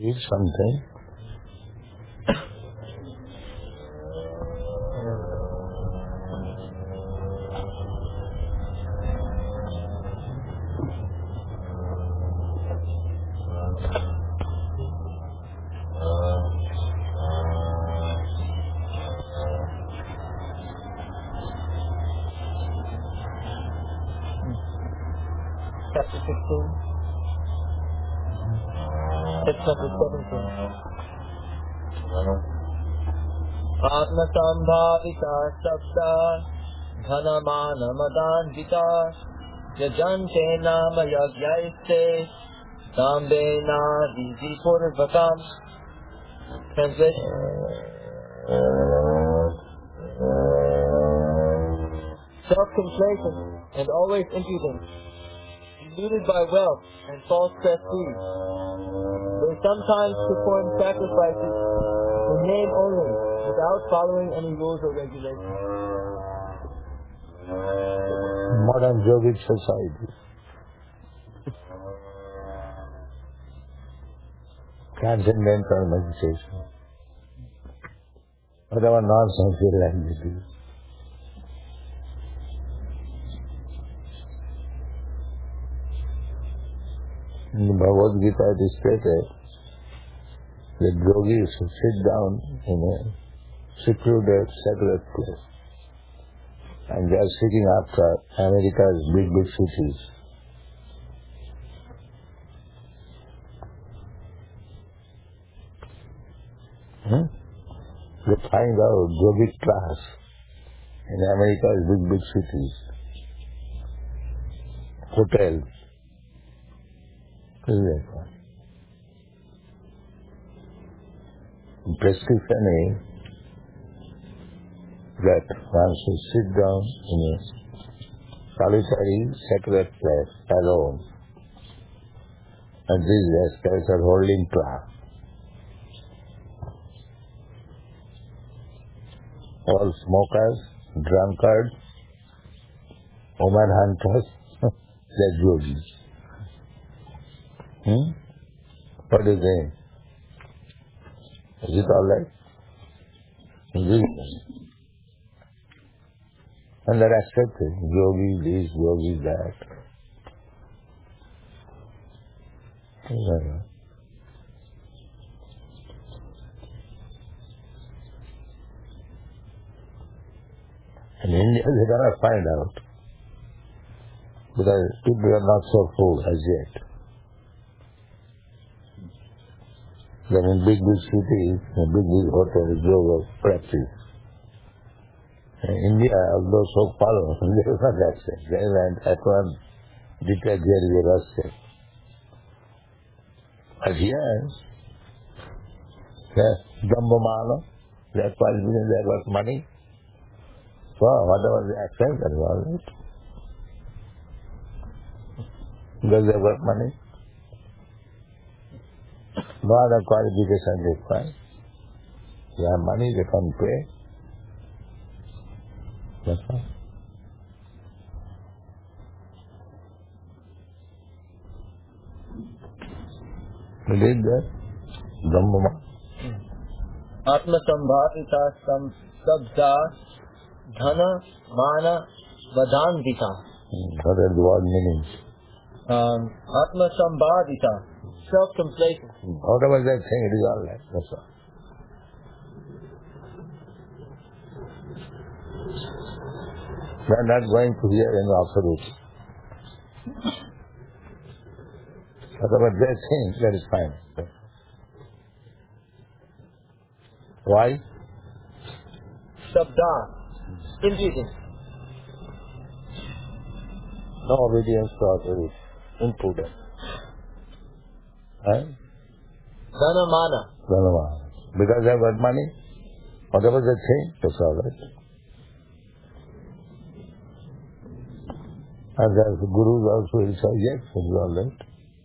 Eat something. Chapter 16. Text number 17. Atmasambhavita sabda dhanamana madandita yajante nama yagyaiste dambena vidipurvakam. Translation. Self-complacent and always impudent, deluded by wealth and false prestige, they sometimes perform sacrifices in name only, without following any rules or regulations. Modern yogic society transcendental meditation. Whatever nonsense you like to do. In the Bhagavad Gita it is stated that yogis should sit down in a secluded, secular place and they are seeking after America's big cities. They find out yogic class in America's big cities, hotels. Prescription is that one should sit down in a solitary, secular place alone, and this is as a holding class. All smokers, drunkards, woman hunters, they're yogis. What do you think? Is it all right? And they're accepted. Yogi this, yogi that. In India they cannot find out because people are not so full as yet. Then in big cities, in big hotels, yoga practice. In India, although so follow, they are not accept. They went at one detect there is a rustic. But here, Dambamana, they are qualified, they got money. So whatever they accept, that is all right. Because they got money. No other qualification required. They have money, they can pay. That's all. You read that? Brahma. Atmasambhavita sabda dhana mana vadandita. What are the word meanings? Atmasambhavita, self-complacent. Whatever they think, it is all right. That's all. They are not going to hear any authority. Whatever they think, that is fine. Why? Sabda, impudent. No obedience to authority. Impudent. Right? Dhana mana. Because they have got money, whatever they think, that's all right. And the gurus also will say, yes, it is all right.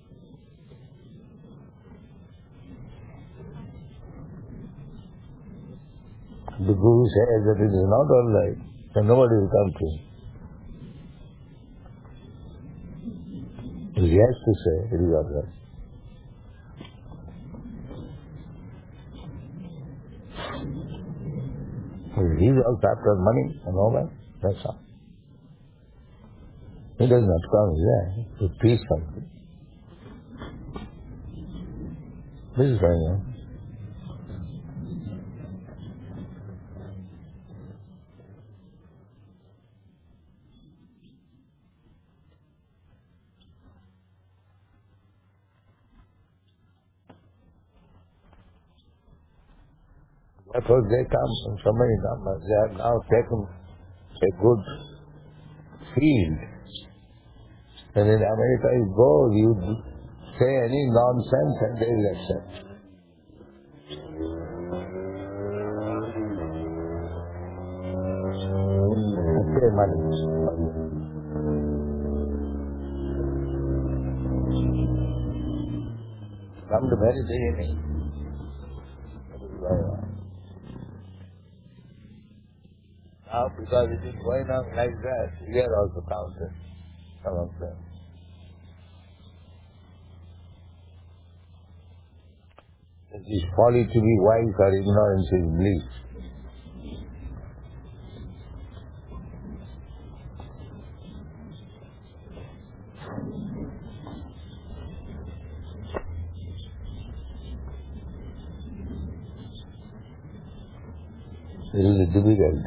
The guru says that it is not all right, then nobody will come to him. He has to say it is all right. He is also after money and all that. That's all. He does not come here to teach something. This is going on. Therefore they come in so many numbers. They have now taken a good field. And in America you go, you say any nonsense and they will accept. Pay money. Come to very beginning. Now because it is going on like that, we are also counted, some of them. It is folly to be wise or ignorance is bliss. It is difficult.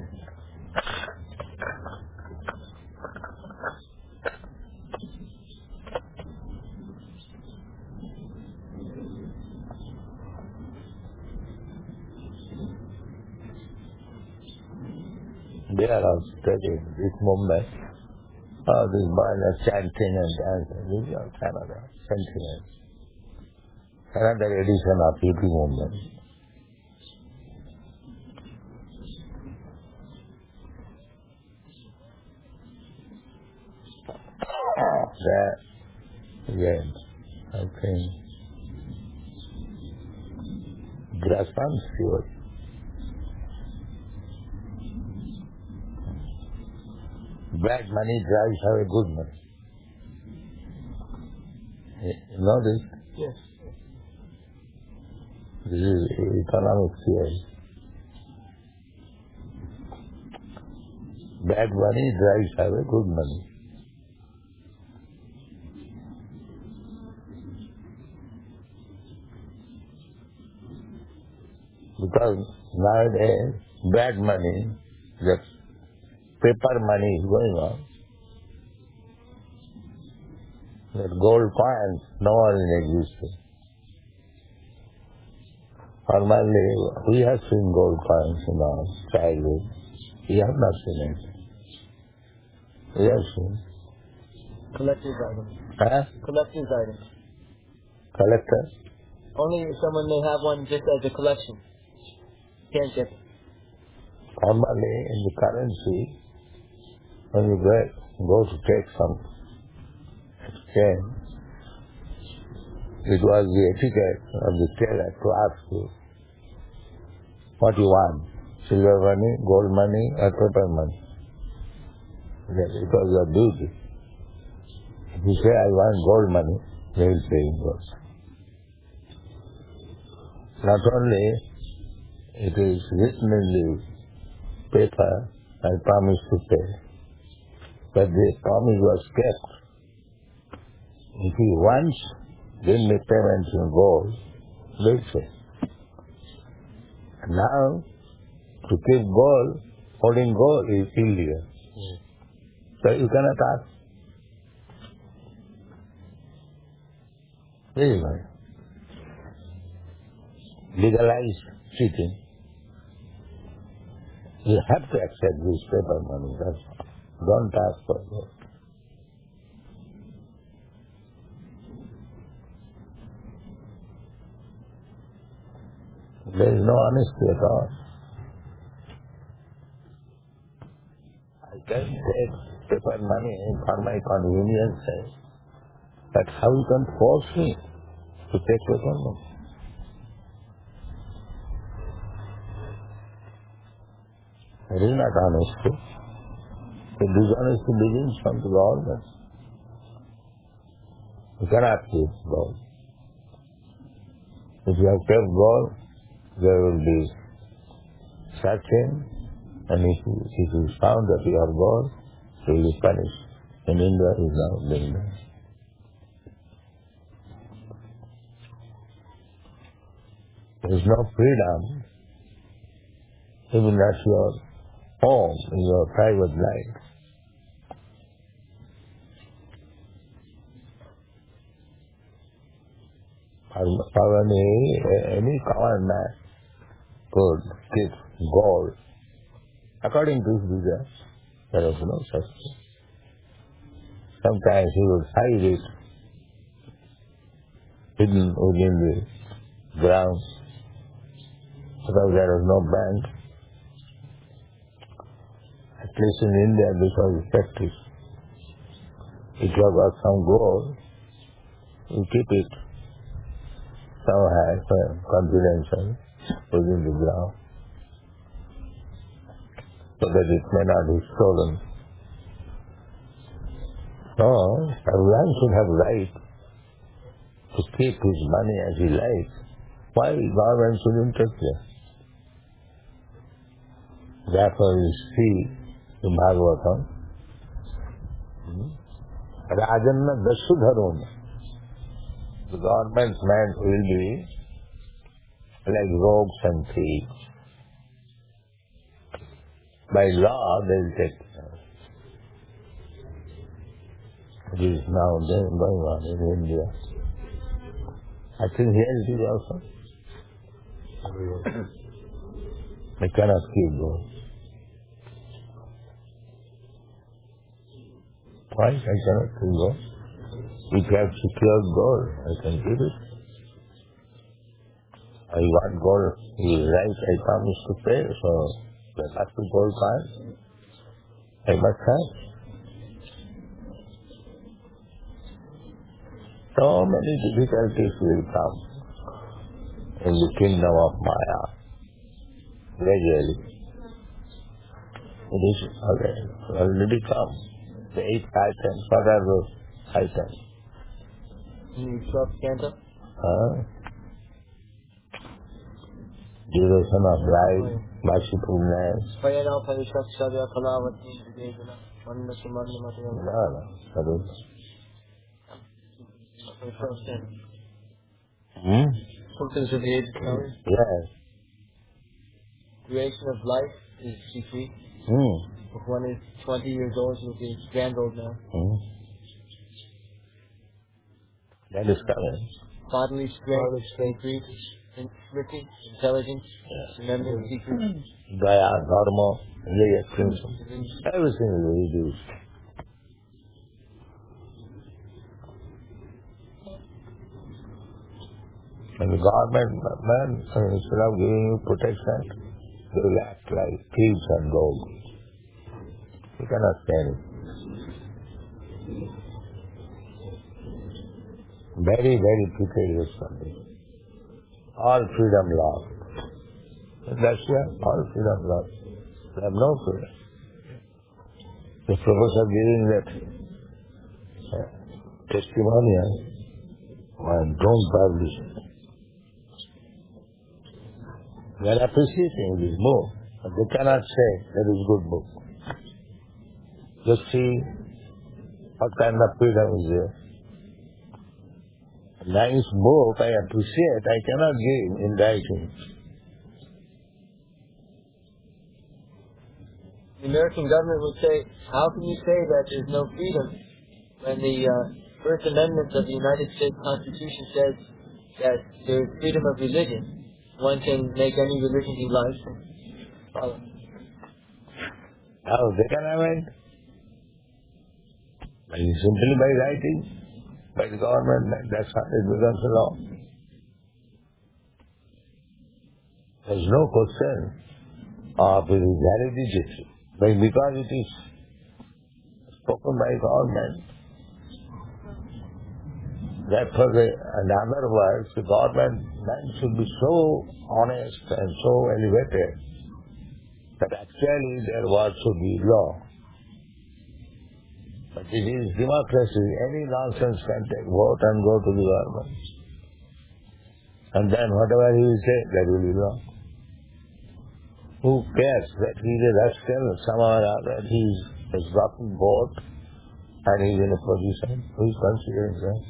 They are also studying this movement. This mind of chanting and dancing. This is another sentiment. Another edition of hippie movement. That, again, I think, grassroots theory. Bad money drives away good money. You know this? Yes. This is economic theory. Bad money drives away good money. Because nowadays, bad money, the paper money is going on. That gold coins, no one exists. Formerly, we have seen gold coins in our childhood. We have not seen it. We have seen. Collector's items. Huh? Collector's items. Collector? Only someone may have one just as a collection. Can't get it. Formerly, in the currency, when you go to take some exchange, it was the etiquette of the teller to ask you what you want, silver money, gold money, or paper money. It was your duty. If you say, I want gold money, they will pay in gold. Not only it is written in the paper, I promise to pay, but the promise was kept. If he wants, give me payment in gold, they'll say. Now, to keep gold, holding gold is illegal. So you cannot ask. This is why. Legalize cheating. You have to accept this paper money, that's all. Don't ask for gold. There is no honesty at all. I can take paper money for my convenience, but how you can force me to take paper money? It is not honesty. The dishonesty begins from the government. You cannot keep gold. If you have kept gold, there will be searching And if it is found that you are God, he will be punished. In India, he is now doing that. There is no freedom, even at your home, in your private life. For any common man could give gold. According to Buddha, there is no such thing. Sometimes he would hide it hidden within the ground because there is no bank. At least in India, because of practice, if you have got some gold, you keep it somewhere confidential within the ground so that it may not be stolen. So, everyone should have right to keep his money as he likes. Why government should interfere? Therefore you see in Bhagavatam, Rajanna Dasudharuna, the government man will be like rogues and thieves. By law they will take care. It is now going on in India. I think here it is also. They cannot keep gold. Why I cannot keep gold? If you have secured gold, I can keep it. I want gold, he is right, I promise to pay, so there must be gold coins. I must have. So many difficulties will come in the kingdom of Maya. Gradually. It is already come. The 8 items. What are those items? Duration of life, mercifulness. Yes. Duration of life is decreased. If one is 20 years old, he'll be grand old now. That is coming. Bodily strength increase, smriti, intelligence, remembrance decrease. Daya, dharma, everything is reduced. And the government man, instead of giving you protection, they will act like thieves and dogs. You cannot stand it. Very, very precarious country. All freedom law. In Russia, all freedom law. They have no freedom. The professor giving that testimonial, and don't publish it. They are appreciating this book, but they cannot say that is good book. Just see what kind of freedom is there. A nice book I appreciate, I cannot give in writing. The American government would say, how can you say that there's no freedom when the First Amendment of the United States Constitution says that there is freedom of religion? One can make any religion he likes and follow. How they can have it? Simply by writing, by the government, that's how it becomes a law. There's no question of its validity. But because it is spoken by government, therefore, in other words, the government man should be so honest and so elevated that actually their word should be law. But it is democracy. Any nonsense can take vote and go to the government. And then whatever he will say, that will be law. Who cares that he's a rascal, somehow or other he has gotten bored and he's in a position? Who is considering that?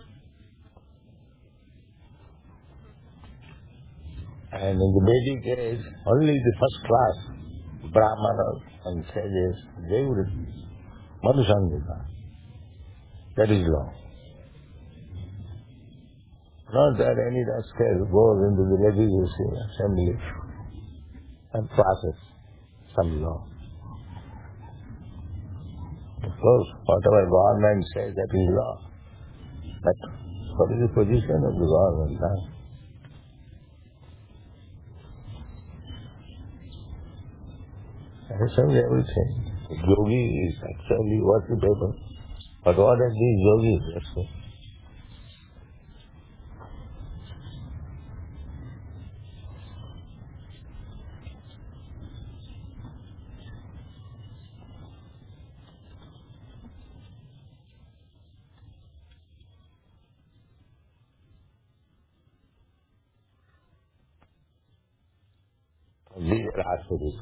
And in the Vedic age, only the first class Brahmanas and sages, they would Madhusangika. That is law. Not that any rascal goes into the legislative assembly and passes some law. Of course, whatever government says, that is law. But what is the position of the government now? That is everything. The yogi is actually worshipable. But what are these yogis? These are asuras.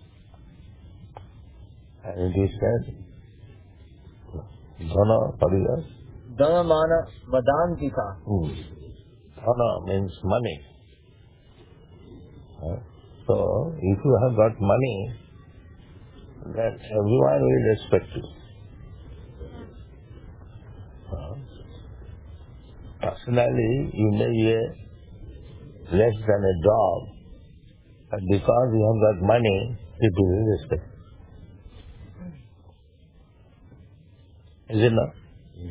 And it is said, Dhana, what is that? Dhanamana Vadantika. Dhana means money. So, if you have got money, then everyone will respect you. Personally, you may be less than a dog, but because you have got money, people will respect you. Is it not?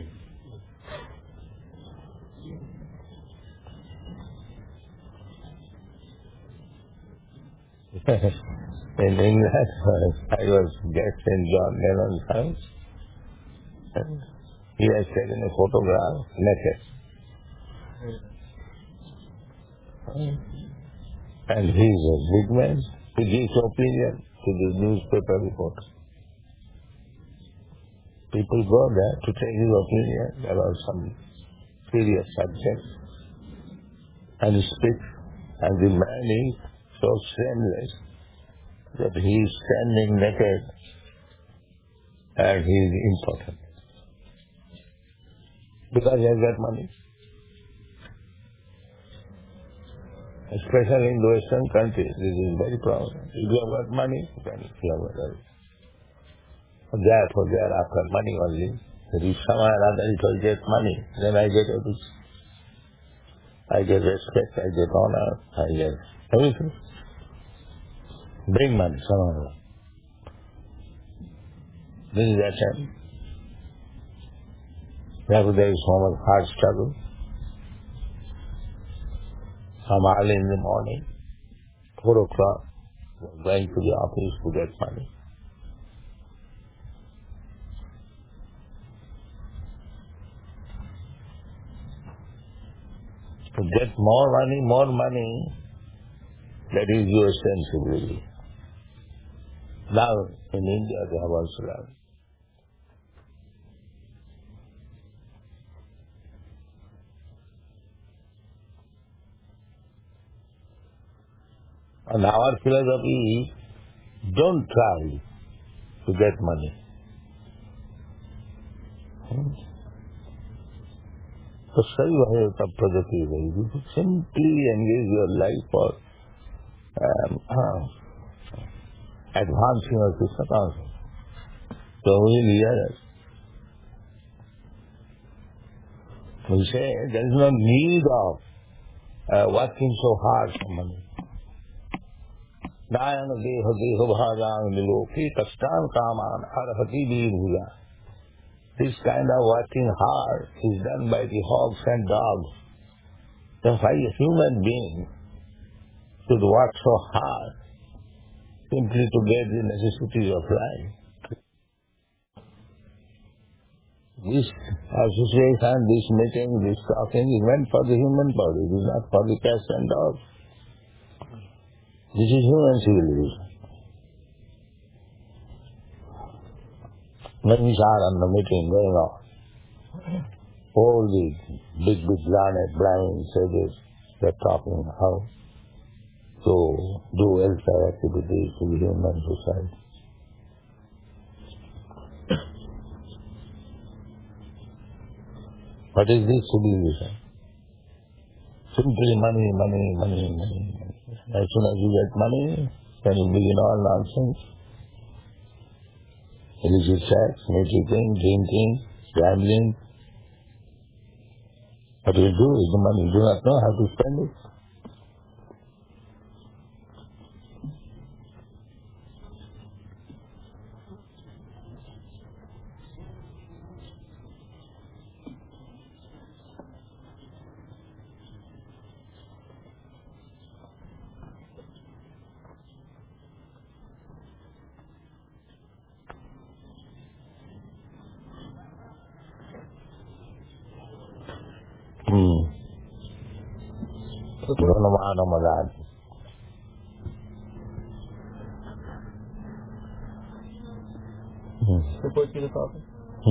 In England, I was guest in John Lennon's house, and he has taken a photograph naked. And he is a big man. He gives opinion to the newspaper reporter. People go there to take his opinion about some serious subject, and he speaks, and the man is so shameless that he is standing naked and he is important. Because he has got money. Especially in the Western countries, this is very problem. If you have got money, then you have got money. For that, after money only. If someone or other it will get money, then I get everything. I get respect, I get honor, I get everything. Bring money, somehow or other. This is that time. Therefore there is so much hard struggle. Some early in the morning, 4 o'clock, going to the office to get money. To get more money, that is your sensibility. Now, in India, they have also learned. And our philosophy is, don't try to get money. So, you should simply engage your life for advancing your Krishna consciousness. So we will hear us. We say there is no need of working so hard for money. Dayana deha deha bhajang niloki kastan kaman arhati bhuja. This kind of working hard is done by the hogs and dogs. Then why a human being should work so hard simply to get the necessities of life? This association, this meeting, this talking is meant for the human body. It is not for the cats and dogs. This is human civilization. Many are on the meeting going on. All the big learned, blind sages, they're talking how to do welfare activities to the human society. What is this civilization? Simply money, money, money, money. As soon as you get money, then you begin all nonsense. Illicit sex, smoking, drinking, gambling. What do you do with the money? You do not know how to spend it. Report to the Prophet.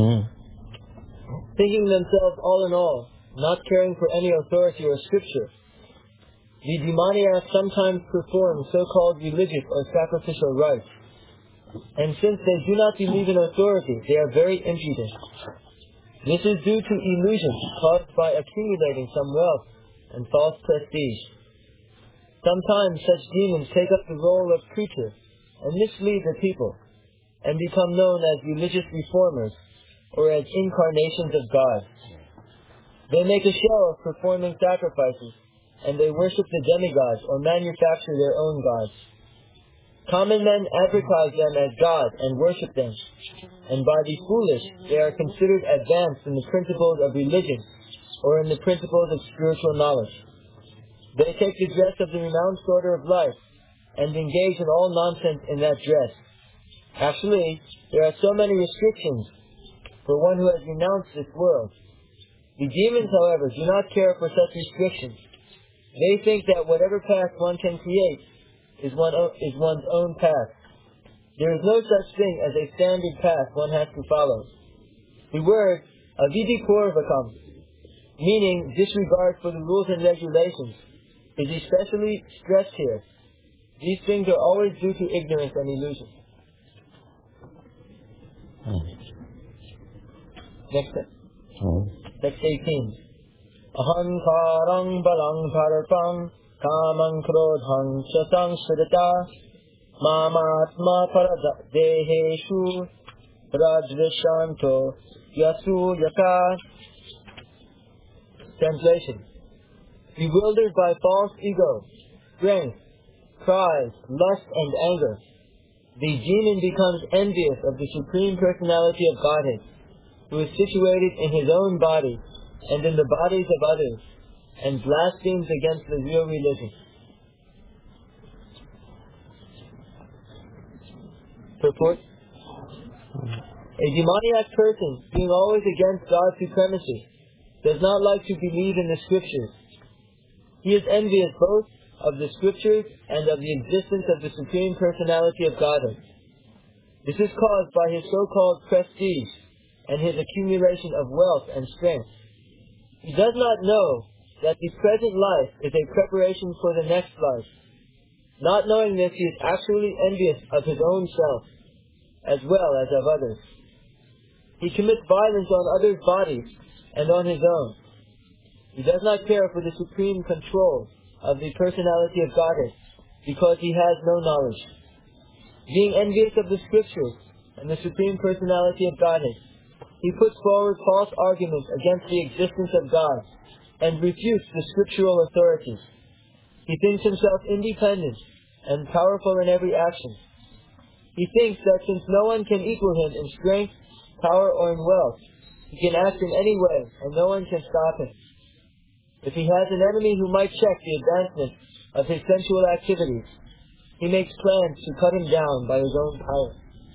Thinking themselves all in all, not caring for any authority or scripture, the demoniacs sometimes perform so-called religious or sacrificial rites. And since they do not believe in authority, they are very impudent. This is due to illusions caused by accumulating some wealth and false prestige. Sometimes such demons take up the role of preachers and mislead the people, and become known as religious reformers or as incarnations of God. They make a show of performing sacrifices, and they worship the demigods or manufacture their own gods. Common men advertise them as God and worship them, and by the foolish they are considered advanced in the principles of religion or in the principles of spiritual knowledge. They take the dress of the renounced order of life and engage in all nonsense in that dress. Actually, there are so many restrictions for one who has renounced this world. The demons, however, do not care for such restrictions. They think that whatever path one can create is one's own path. There is no such thing as a standard path one has to follow. The word avidipurvakam, meaning disregard for the rules and regulations, is especially stressed here. These things are always due to ignorance and illusion. Next 18. Ahankarang balang parapang kamang krodhang shatang sridata mamatma paradeheshu rajvishanto yasu yaka. Translation: bewildered by false ego, strength, pride, lust, and anger, the demon becomes envious of the Supreme Personality of Godhead, who is situated in his own body and in the bodies of others, and blasphemes against the real religion. Purport: a demoniac person, being always against God's supremacy, does not like to believe in the scriptures. He is envious both of the scriptures and of the existence of the Supreme Personality of Godhead. This is caused by his so-called prestige and his accumulation of wealth and strength. He does not know that the present life is a preparation for the next life. Not knowing this, he is actually envious of his own self, as well as of others. He commits violence on others' bodies and on his own. He does not care for the supreme control of the personality of Godhead, because he has no knowledge. Being envious of the scriptures and the Supreme Personality of Godhead, he puts forward false arguments against the existence of God and refutes the scriptural authorities. He thinks himself independent and powerful in every action. He thinks that since no one can equal him in strength, power, or in wealth, he can act in any way and no one can stop him. If he has an enemy who might check the advancement of his sensual activities, he makes plans to cut him down by his own power.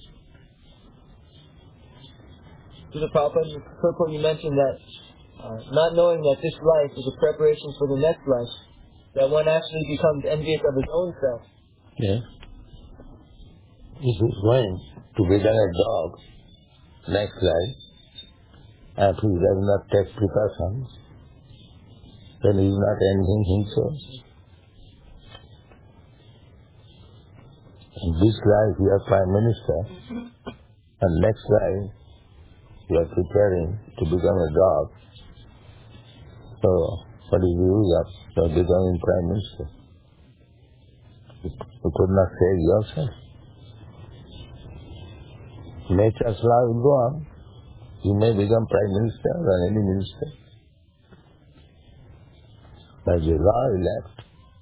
To the purport, you mentioned that not knowing that this life is a preparation for the next life, that one actually becomes envious of his own self. Yeah. If he's going to become a dog next life, and he does not take precautions, then he is not envying himself. this life you are Prime Minister, and next life you are preparing to become a dog. So, what is the use of becoming Prime Minister? You could not save yourself. Nature's law will go on. You may become Prime Minister or any minister. But the law is left.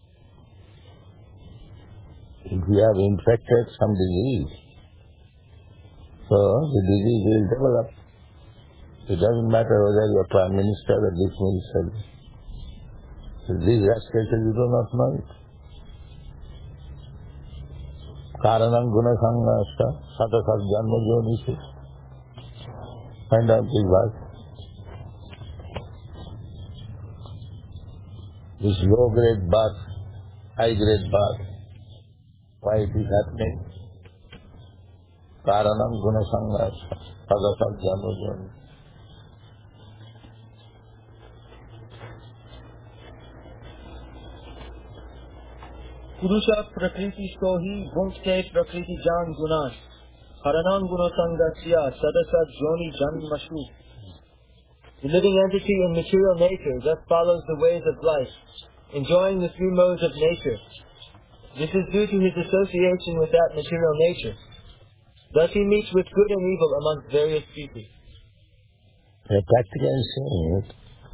If you have infected some disease, so the disease will develop. It doesn't matter whether you are Prime Minister or this minister. These aspects you do not know it. Karanam guna sangasta satasat janma jonisi. Find out this verse. This low grade birth, high grade birth, why it is happening? Karanam guna sangasta satasat janma jonisi. Purusha prakriti stohi bhunkte prakriti jan gunas haranam gunasangasya sadasat joni janmashu. The living entity in material nature thus follows the ways of life, enjoying the three modes of nature. This is due to his association with that material nature. Thus he meets with good and evil amongst various people. The practical saying is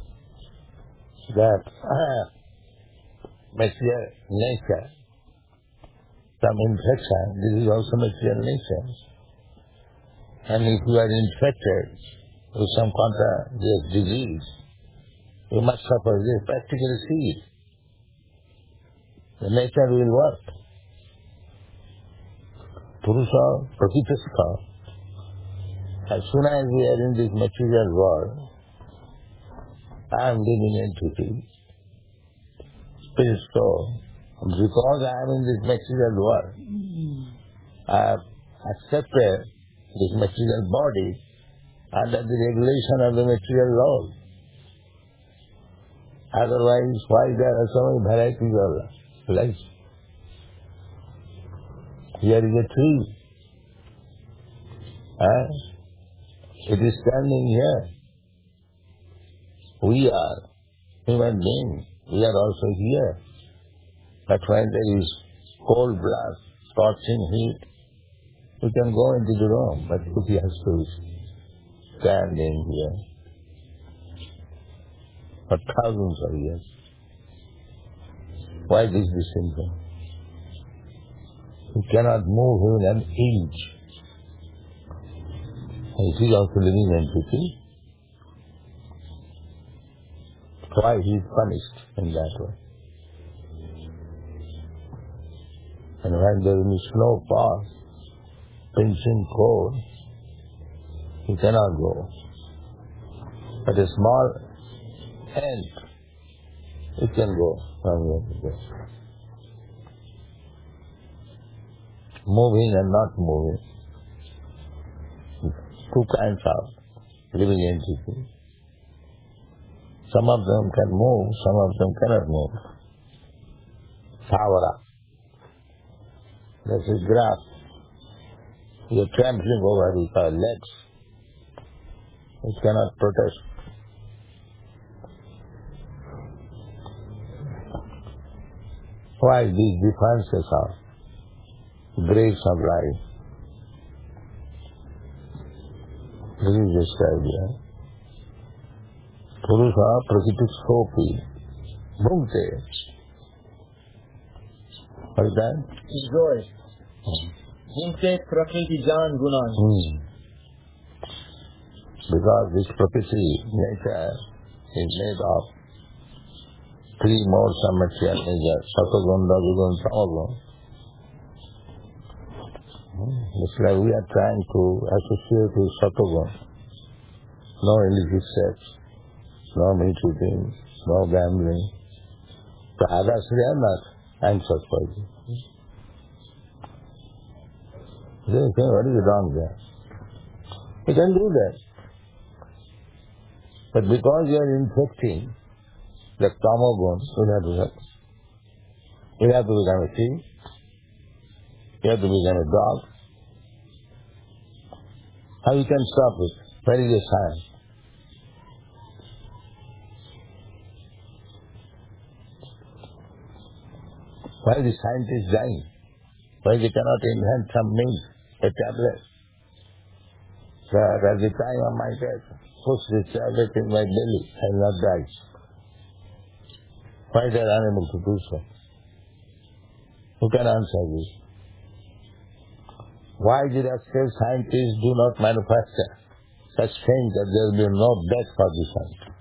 that material nature, some infection, this is also material nature. And if you are infected with some contagious disease, you must suffer. This practically see it. The nature will work. Purusha prakritistha. As soon as we are in this material world, I am living entity, spirit soul. Because I am in this material world, I have accepted this material body under the regulation of the material law. Otherwise, why there are so many varieties of life? Here is a tree. It is standing here. We are human beings. We are also here. But when there is cold blast, scorching heat, you can go into the room, but he has to stand in here for thousands of years. Why this distinction? He cannot move even an inch. He is also living entity. Why he is punished in that way? And when there is snow fall, pinching cold, he cannot go. But a small ant, it can go from here to there. Moving and not moving. Two kinds of living entities. Some of them can move, some of them cannot move. Savara. That's a grass. You are trampling over with our legs. It cannot protest. Why these differences are grades of life? This is just the idea. Purusha prakritisthopi bhunkte. What is that? Enjoy. Bhunkte prakriti jan gunan. Because this prakriti nature is made of three modes of material nature, Sattva-gun, Raja-gun, Tama-gun. It's like we are trying to associate with Sattva-gun. No illicit sex, no meat eating, no gambling. The others, they are not anxious for it. They say, what is wrong there? You can do that. But because you are infecting the Tama-gun, you have to become a thief, You have to become a dog. How you can stop it? Where is the science? Why the scientists dying? Why they cannot invent some milk, a tablet? That at the time of my death, push this tablet in my belly, I will not die. Why they are unable to do so? Who can answer this? Why the rascal scientists do not manufacture such things that there will be no death for the scientist?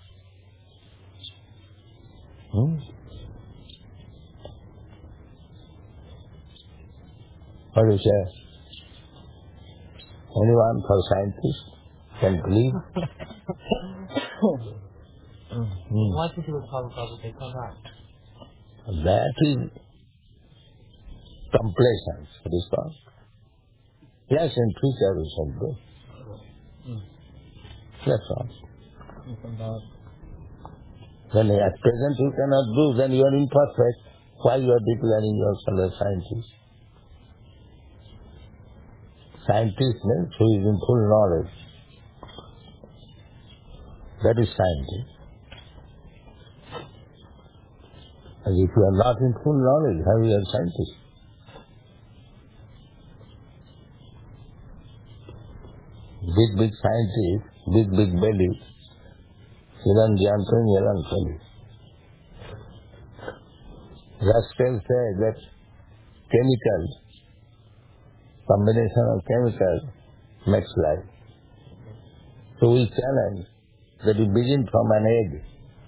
What do you say? Anyone for scientists can believe? Why did you do with Prabhupada? They come out. That is complacence, it is called. Yes, in future we shall do. That's all. When at present you cannot do, then you are imperfect. Why you are declaring yourself a scientist? Scientist means who is in full knowledge. That is scientist. And if you are not in full knowledge, how you are scientist? Big scientists, big belly, Siran Jantan Yalan Kali. Rascal say that chemical, combination of chemicals makes life. So we challenge that you begin from an egg.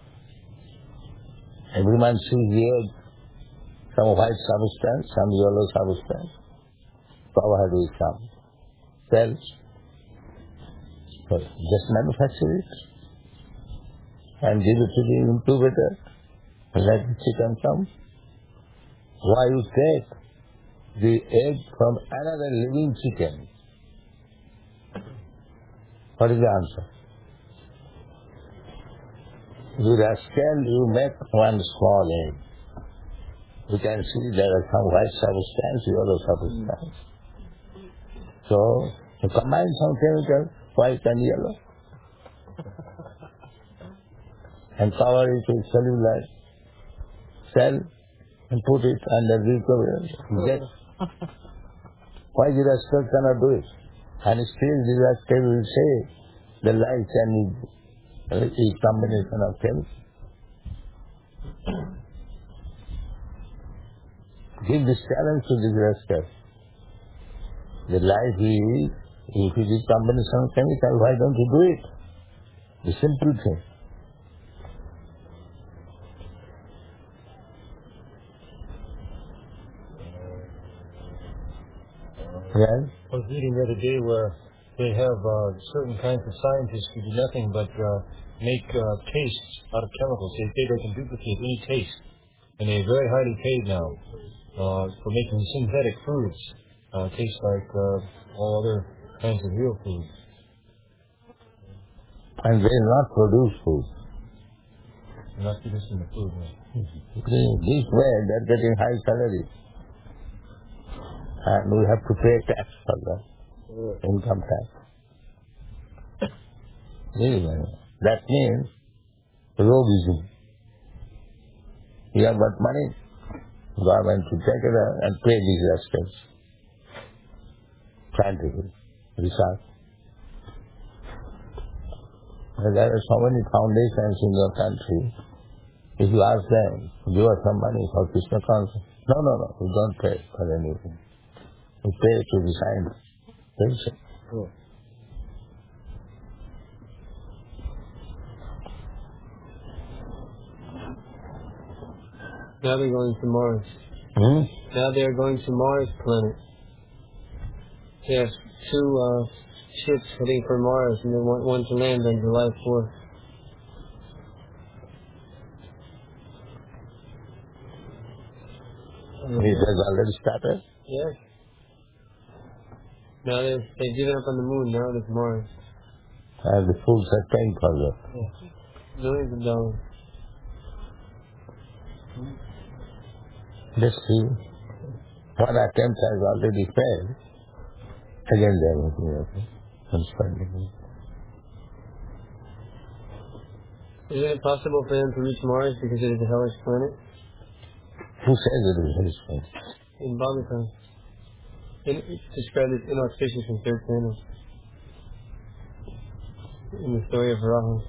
Every man sees the egg, some white substance, some yellow substance. How do we come? Cells. So just manufacture it and give it to the incubator and let the chicken come. Why you take the egg from another living chicken? What is the answer? You rascal, you make one small egg. You can see there are some white substance, yellow substance. So, you combine some chemicals, white and yellow, and cover it with cellular cell and put it under the incubator. Why the rascal cannot do it? And still the rascal will say the life and is combination of chemicals. Give this challenge to this rascal. The life is, if it is combination of chemical, why don't you do it? The simple thing. Yes? I was reading the other day where they have certain kinds of scientists who do nothing but make tastes out of chemicals. They say they can duplicate any taste. And they're very highly paid now for making synthetic foods taste like all other kinds of real food. And they will not produce food. They're not producing the food, right? This way they are getting high salary. And we have to pay tax for that. Income tax. That means roguism. You have got money, government to take it and pay these rascals. Scientific research. And there are so many foundations in your country. If you ask them, give us some money for Krishna consciousness. No, we don't pay for anything. We pay to the science. Now they're going to Mars. Now they're going to Mars planet. Yes, 2 ships heading for Mars, and they want one to land on July 4th. It has already started? Yes. Now they've given up on the moon, now there's Mars. And the fools are paying for that. Yes. Millions of dollars. Let's see One attempt has already failed. Again they are looking at it and spending it. Is it possible for them to reach Mars because it is a hellish planet? Who says it is his fault? In Bhagavatam, it's described as inauspicious in third canto. In the story of Rahul.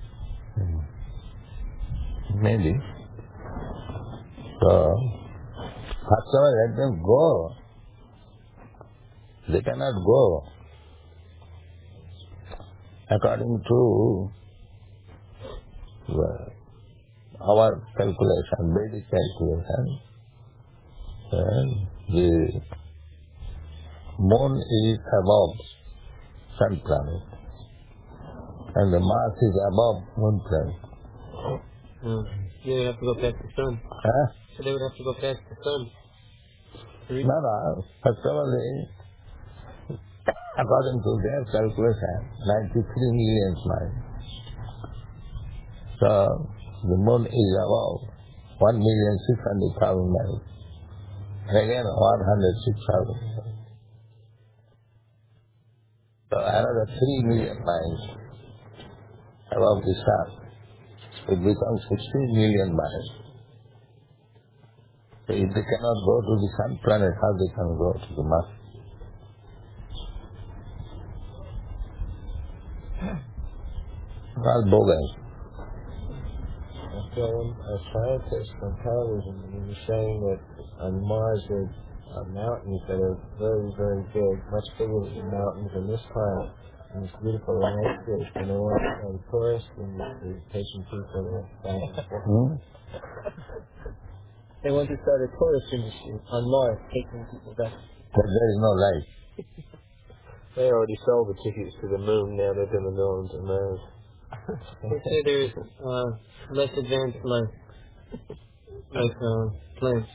Maybe. So, first of all, let them go. They cannot go. According to our calculation, Vedic calculation, the moon is above sun planet and the Mars is above moon planet. They would have to go past the sun. Huh? So they would have to go past the sun. No. First of all, according to their calculation, 93 million miles. So the moon is above 1,600,000 miles. And again 106,000 miles. So another 3 million miles above the sun. It becomes 16 million miles. So if they cannot go to the sun planet, how they can go to the Mars? All bogus. A scientist on television was saying that on Mars there are mountains that are very, very big, much bigger than the mountains on this planet. And it's beautiful landscape, and they want tourists and the patient people there back and forth. They want to start a tourist industry on Mars, taking people back. But there is no life. They already sold the tickets to the moon, now they're going to go on to Mars. They say there's less advanced life, like plants.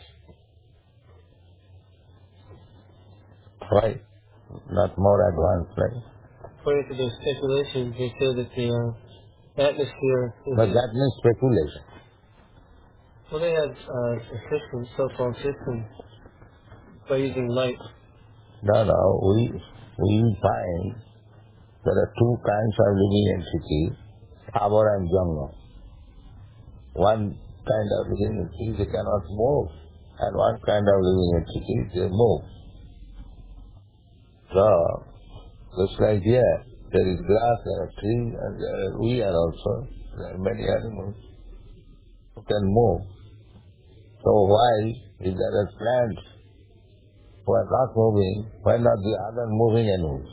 Right. Not more advanced life. According to their speculations, they say that the atmosphere is... But that means speculation. Well, they have a system, so-called system, by using light. No. We find there are two kinds of living entities, Abhor and Janga. One kind of living entity, they cannot move, and one kind of living entity, they move. So, just like here, there is grass, there are trees, and we are also, there are many animals who can move. So why, if there are plants who are not moving, why not the other moving animals?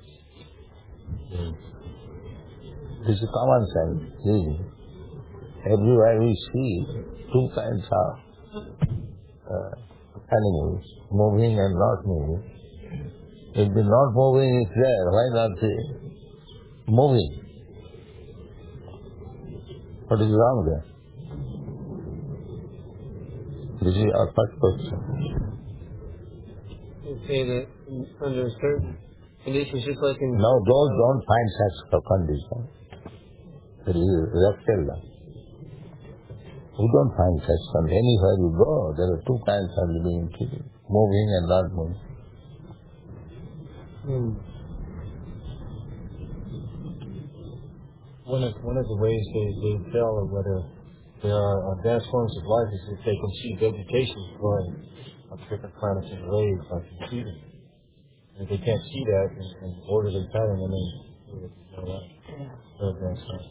This is common sense. Everywhere we see two kinds of animals, moving and not moving. If the not moving is there, why not the moving? What is wrong there? This is our first question. They say that under certain conditions, just like in... No, those don't find such a condition. It is reptile. We don't find such condition. Anywhere you go, there are two kinds of living entities, moving and not moving. One of the ways they tell whether there are advanced forms of life is if they can see vegetation growing on different planets in waves like computing. If they can't see that in orderly pattern, then they know that. No advanced life.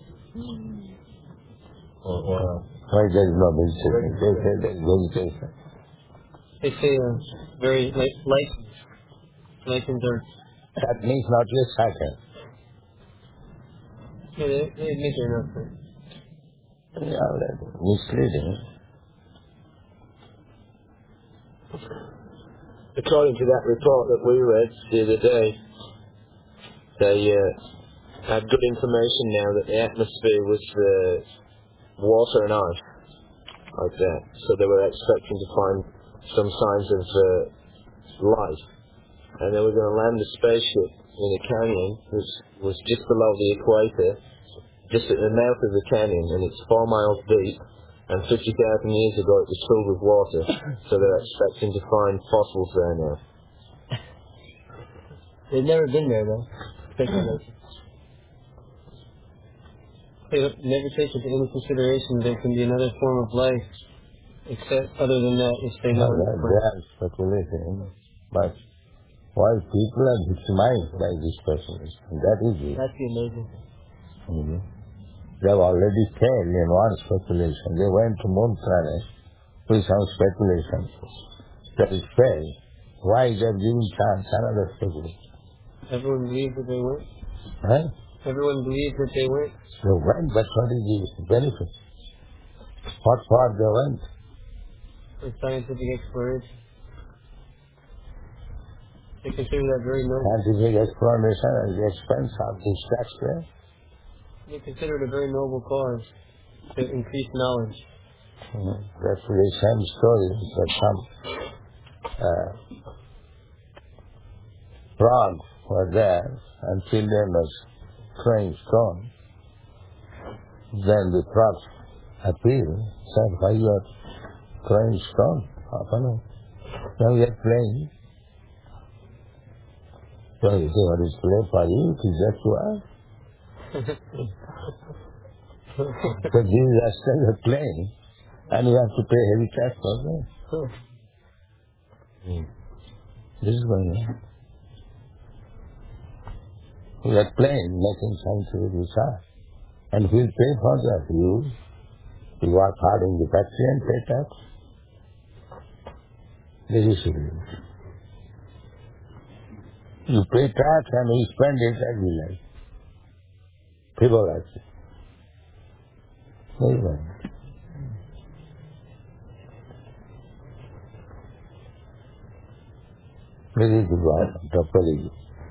Why there is no vegetation? They say there is vegetation. They say very lichens are... That means not yet Saturn. Yeah, they admit they're not correct. Yeah, that is misleading. According to that report that we read the other day, they had good information now that the atmosphere was water and ice, like that. So they were expecting to find some signs of life. And they were going to land a spaceship in a canyon which was just below the equator, just at the mouth of the canyon, and it's 4 miles deep, And 50,000 years ago it was filled with water, so they're expecting to find fossils there now. They've never been there, though. Speculation. They never take into any consideration there can be another form of life, except other than that, if they know. They are speculating, but why people are victimized by this speculation? That is it. That's the amazing thing. They have already failed in one speculation. They went to moon planet with some speculation. That is failed. Why they have given chance another speculation? Everyone believes that they went. Huh? Everyone believes that they went. They went, but what is the benefit? What for they went? For scientific exploration. They consider that very noble. Scientific exploration at the expense of the taxpayer. They consider it a very noble cause to increase knowledge. That's the same story that some frogs were there and children was throwing stone. Then the frogs appeared, said, why you are throwing stone? Now we are playing. So you say, what is play for you? It is just to us. So these are still playing, and you have to pay heavy tax for them. This is going on. We are playing, making scientific research. And who will pay for that? You work hard in the factory and pay tax. This is it. You pay tax and you spend it as you like. People like it. This is the property.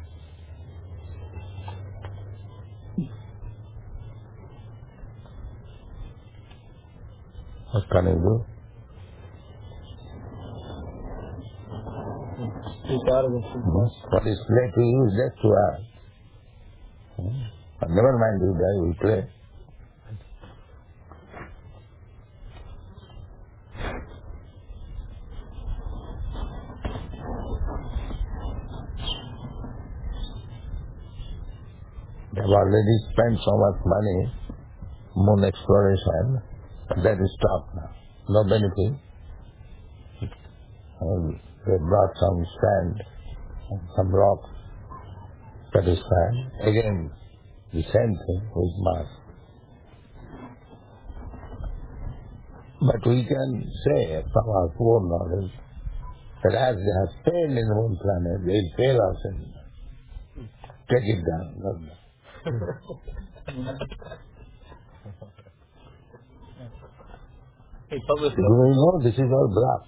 What can I do? What is play to you is just to us. But never mind you die, we play. They have already spent so much money, moon exploration, that is stopped now. No benefit. They brought some sand, some rock, that is fine. Again, the same thing with Mars. But we can say from our poor knowledge that as they have failed in the moon planet, they will fail us and take it down. Hey, public. You know, this is all bluff.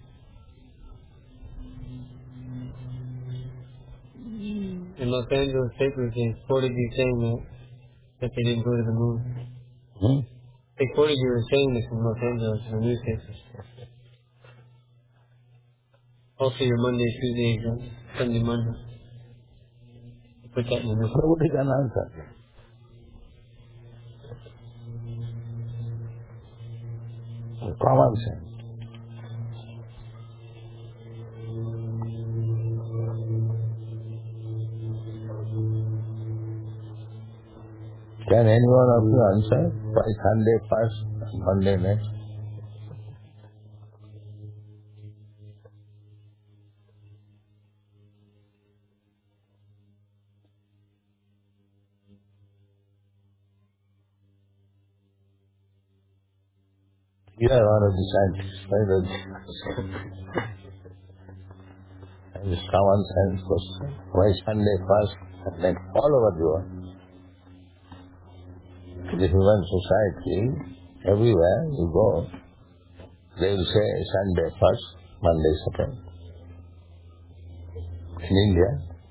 In Los Angeles papers, they quoted you saying that they didn't go to the moon. They quoted you were saying this in Los Angeles in the newspapers. Also your Monday, Tuesday exams, Sunday, Monday. You put that in the newspaper. Nobody can answer. Common sense. Can any one of you answer why Sunday first and Monday next? You are one of the scientists. And this common sense question. Why Sunday first and then all over the world? The human society, everywhere you go, they will say Sunday first, Monday second. In India,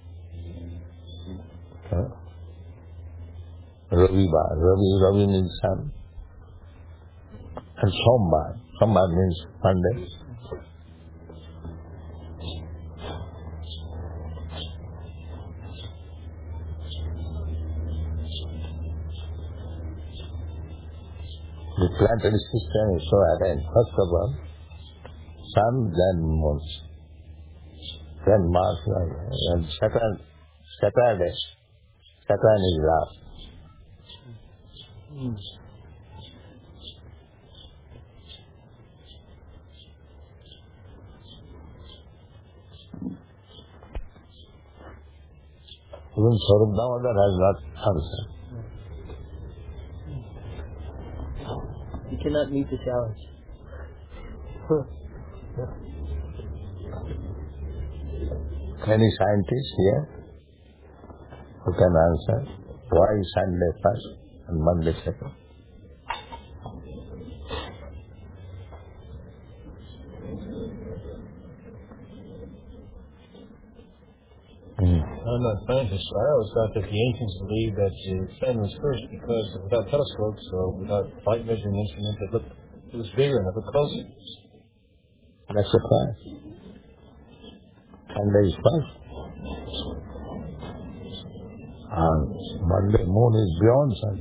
Ravi means sun, and Sombar means Monday. The planetary system is so arranged. First of all, Sun, then Moon, then Mars, and Saturn is last. Even Swarup Damodar has not answered. You cannot meet the challenge. Any scientist here who can answer why Sunday first and Monday second? I'm not a scientist, but I always thought that the ancients believed that the sun was first because without telescopes or without light measuring instruments, it was bigger and it looked closer. That's the fact. Sunday is first. And Monday moon is beyond sun.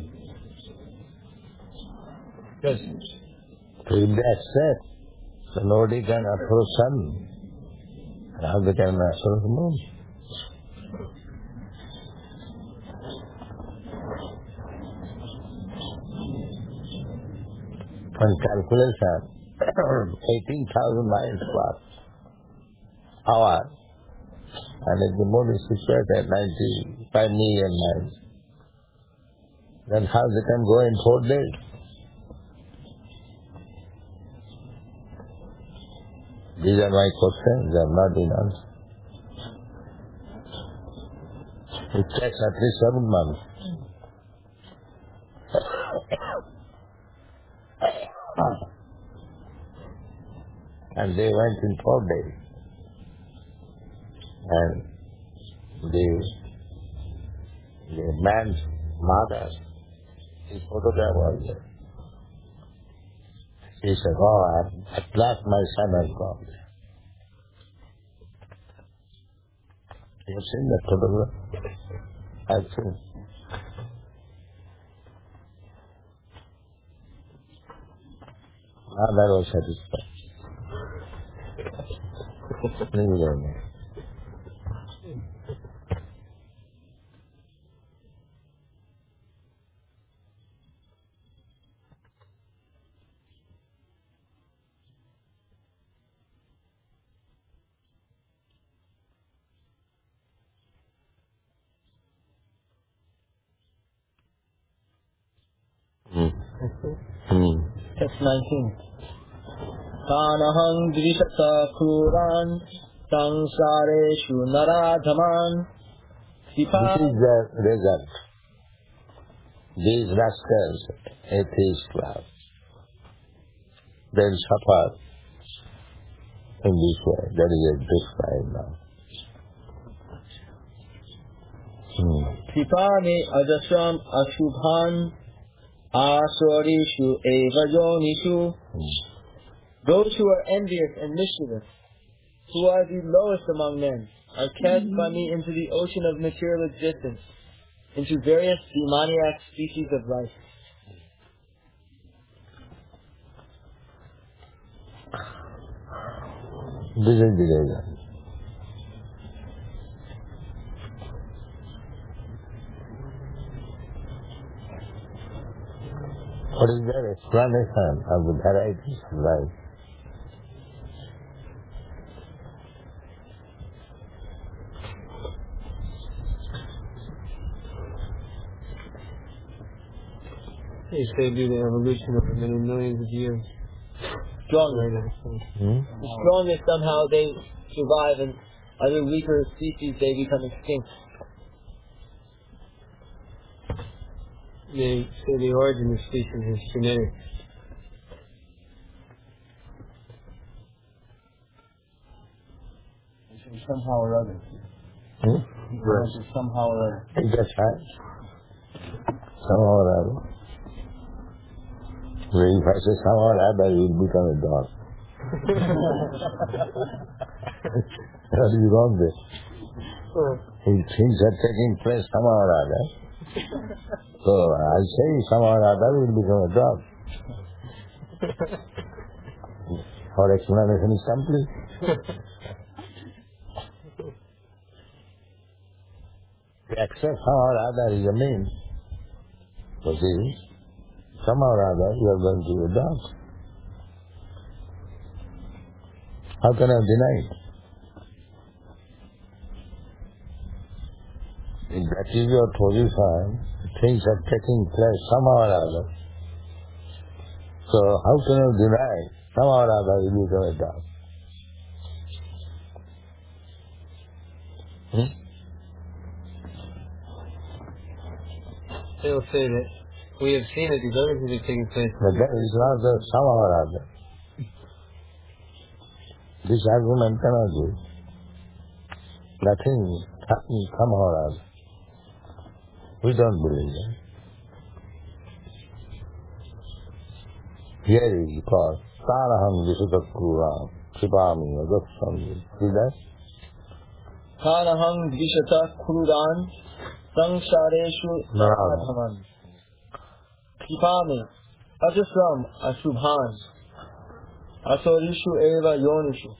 Yes. So if they accept, so nobody can approach sun. And how they can approach moon? On calculation, 18,000 miles per hour, and if the moon is situated at 95 million miles, then how they can go in 4 days? These are my questions, they have not been answered. It takes at least 7 months. And they went in 4 days. And the man's mother, his photograph was there. He said, oh, at last my son has gone. You have seen that photograph? I've seen. Now that was satisfied. Text 19. Tanahang dvishata kuran samsareshu naradhaman. This is the result. These rascals, atheist class, they'll suffer in this way. That is a big crime now. Kripani ajasram ashubhan asorishu evajonishu. Those who are envious and mischievous, who are the lowest among men, are cast by me into the ocean of material existence, into various demoniac species of life. This is the result. What is their explanation of the varieties of life? They say due to evolution over many millions of years. Stronger. The strongest somehow they survive, and other weaker species they become extinct. They say the origin of species is genetic. Somehow or other. Yes. Somehow or other. That's right. Somehow or other. Well, if I say somehow or other, you will become a dog. What is wrong there? Things are taking place somehow or other. So I say somehow or other, you will become a dog. Our explanation is complete. To accept somehow or other is a means. But see, somehow or other you are going to adopt. How can I deny it? If that is your position, things are taking place somehow or other. So how can you deny somehow or other you will adopt? They will say that we have seen that these other things are taking place. But that is not the somehow or other. This argument cannot be. Nothing happens somehow or other. We don't believe that. Here is called Taraham Visuddhakuram Shivami Agapsami. See that? Kanaham Dvishata Kurudan Sangshareshu Naradhaman Kipami Ajasram Ashubhan Asorishu Eva Yonishu.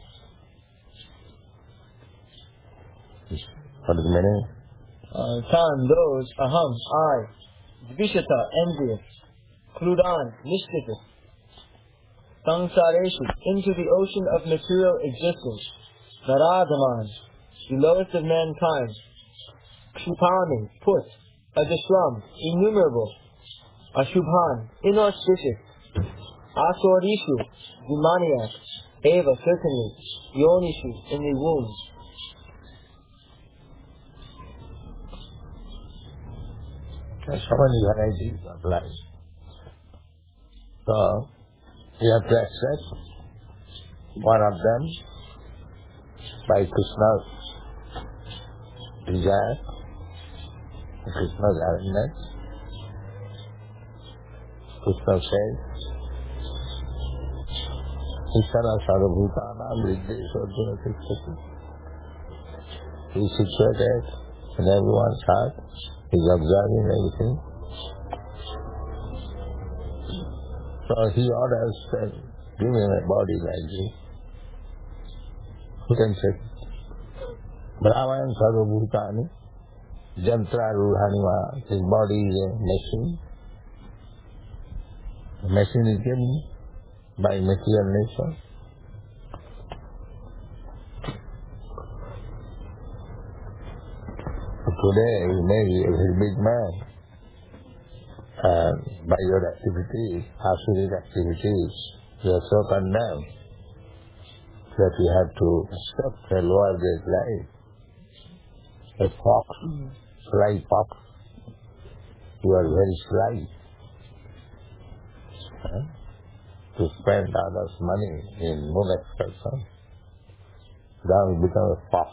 What is the meaning? Tan, those, aham, I, dvishata, envious, krudan, mischievous, samsareshu, into the ocean of material existence, naradhaman, the lowest of mankind, kshipami, put, ajasram, innumerable, ashubhan, inauspicious, asorishu, demoniac, eva, certainly, yonishu, in the womb. There's so many varieties of life. So, you have to accept one of them by Krishna's desire, Krishna's arrangement. Krishna says, Ishara Sarvabhutanam Riddhesh Arjuna Tikshati. He is situated in everyone's heart. He is observing everything. So he orders that give him a body like this. Who can say? Brahman Sarvabhutani, Jantra Ruhanima, his body is a machine. The machine is given by material nature. Today you may be a very big man, and by your activities, asuric activities, you are so condemned that you have to accept a lower grade life. A fox, sly fox, you are very sly. To spend others' money in moon excursion, now you become a fox.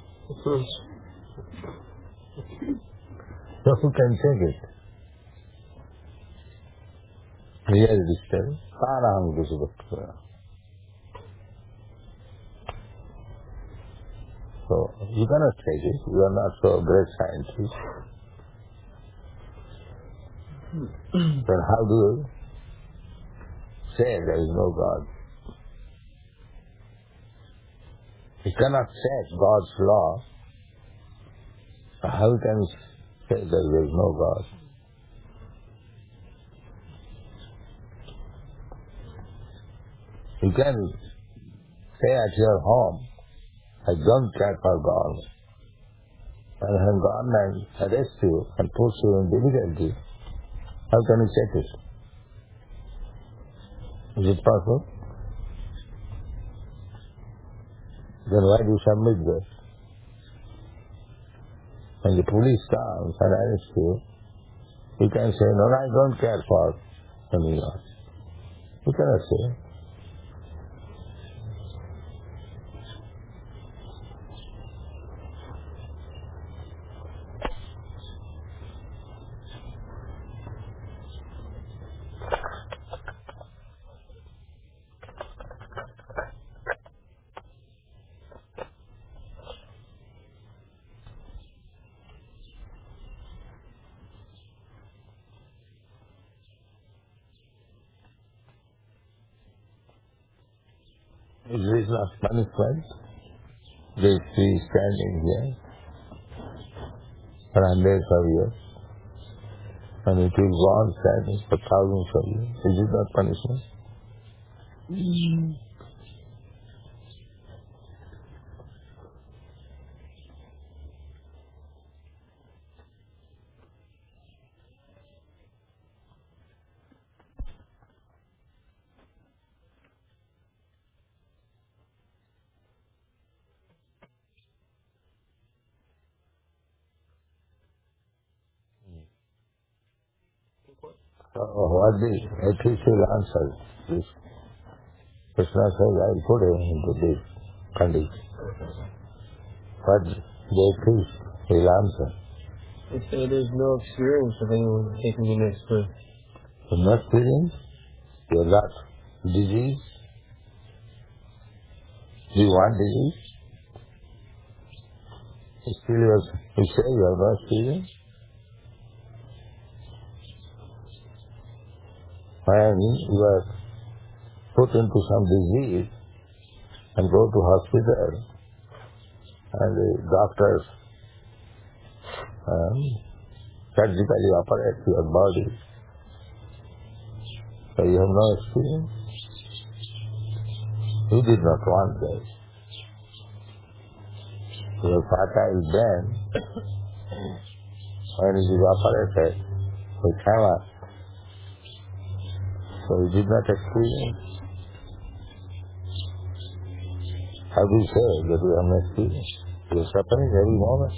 So who can take it? Here it is said, Taraham Visuddhakuram. So you cannot take it. You are not so great scientist. Then how do you say there is no God? You cannot set God's law. How can you say that there is no God? You can say at your home, I don't care for God. And when government arrests you and puts you in difficulty, how can you check it? Is it possible? Then why do you submit this? When the police comes and arrests you, you can say, no, I don't care for any law. You cannot say. If there is not punishment, they see standing here for hundreds of years, and it will go on standing for thousands of years. Is it not punishment? What the atheist will answer this. Krishna says, I will put him into this condition. But the atheist will answer. They say there's no experience of anyone taking the next birth. You're not feeling, you're not disease. Do you want disease? You say you are not feeling. When you are put into some disease and go to hospital and the doctors surgically operate your body, so you have no experience. You did not want that. Your fertile brain, when it is operated with hammer, so you did not experience. How do you say that you have no experience? You are suffering every moment.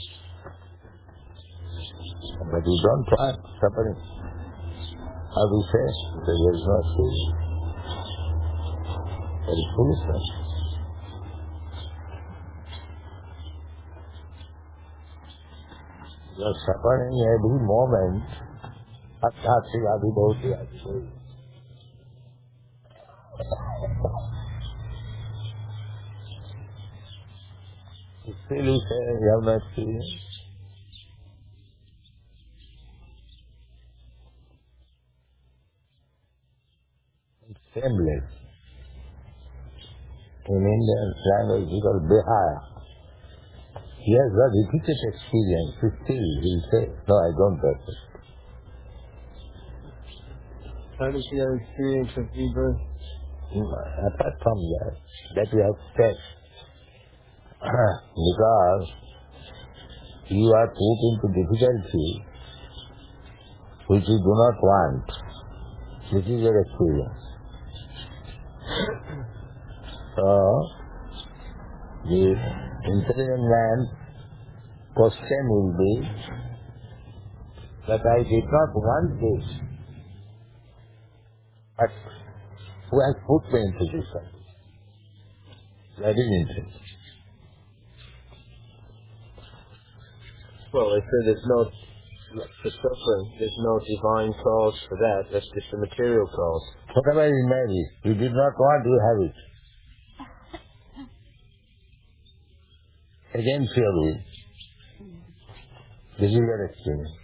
But you don't want suffering. How do you say that there is no experience? That is foolishness. You are suffering every moment. Athati adi bhauti adi. Still you say you have no experience. It's shameless. In Indian language we call behaya. He has got repeated experience, still he will say, no, I don't have it. How does he have experience of rebirth? Apart from that we have test. Because you are put into difficulty which you do not want. This is your experience. So, the intelligent man's question will be that I did not want this, but who has put me into this condition? That is interesting. Well, they say there's no, for suffering, there's no divine cause for that. That's just a material cause. Whatever it may be, you did not want, you have it. Against your will. This is your experience.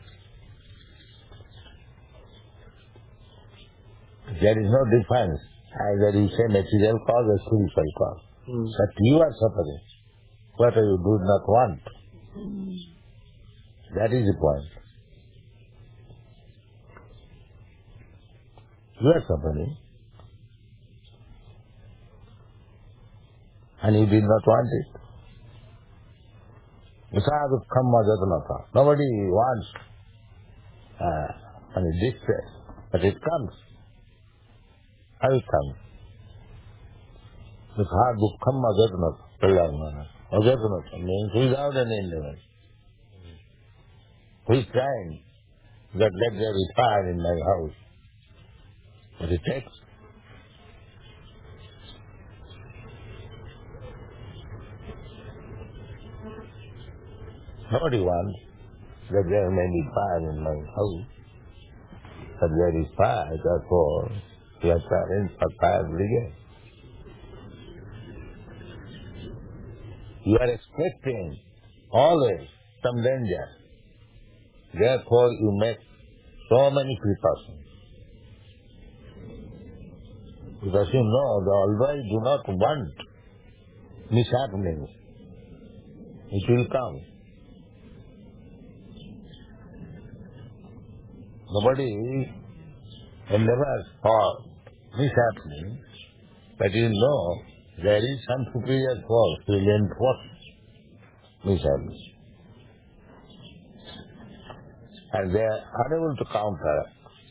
There is no difference. Either you say material cause or spiritual cause. But you are suffering. What you do not want. That is the point. You are suffering. And you did not want it. Nobody wants distress, but it comes. How it comes? Ajatanata means without an end. Who is crying that let there be fire in my house? But it takes. Nobody wants that there may be fire in my house. But there is fire, therefore we have to arrange for fire brigade. You are expecting always some danger. Therefore you make so many precautions. Because you know that although I do not want mishappening. It will come. Nobody endeavors for mishappening, but you know there is some superior force who will enforce mishappening. And they are unable to counter.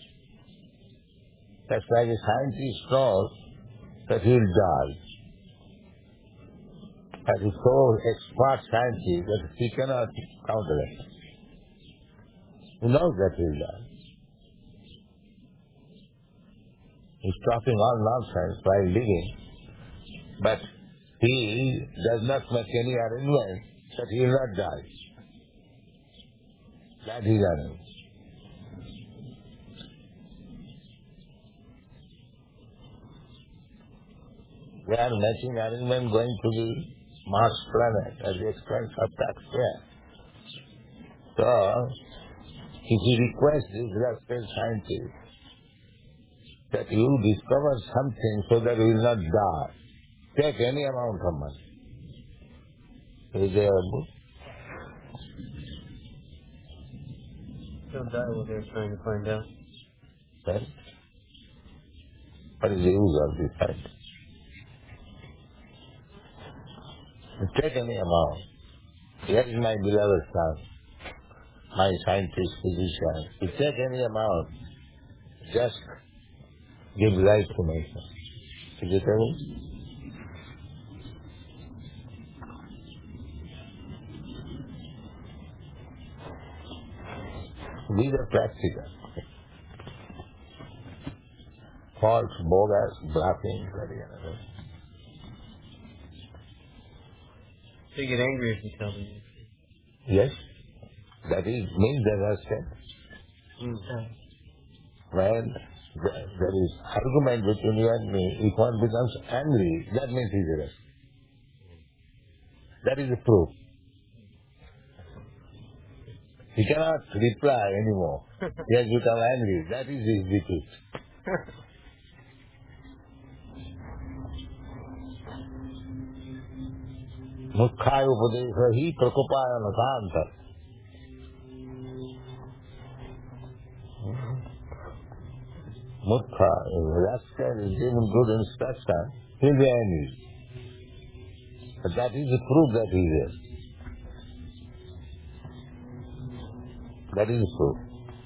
That's like a scientist knows that he will die. And he's so expert scientist that he cannot counter it. He knows that he will die. He's talking all nonsense while living, but he does not make any arrangement that he will not die. That is arrangement. They are making arrangement going to the Mars planet at the expense of taxpayer. So, if you request this Russian scientist that you discover something so that you will not die, take any amount of money. Is there a book? They'll die what they're trying to find out. Right? What is the use of this scientist? Take any amount. Here is my beloved son, my scientist, physician. You take any amount, just give life to my son. Is it able? These are practical. False, bogus, bluffing, very another. They get angry if you tell them. Yes, that is means there are steps. When there is argument between you and me, if one becomes angry, that means he's a rest. That is the proof. He cannot reply anymore. He has become angry. That is his defeat. Mukkhaya upadesha hi prakopaya nasanta. Mukha, if rascal is given good instruction, he'll be angry. But that is the proof that he is. That is the proof.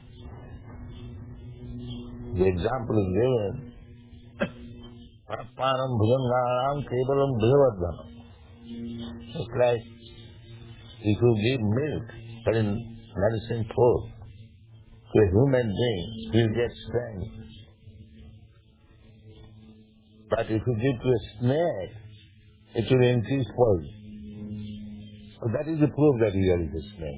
The example is given. Prappanam bhujanganam kevalam bhagavadhanam. It's like if you give milk, but in medicine food, to a human being, he'll get strength. But if you give to a snake, it will increase poison. So that is the proof that here is a snake.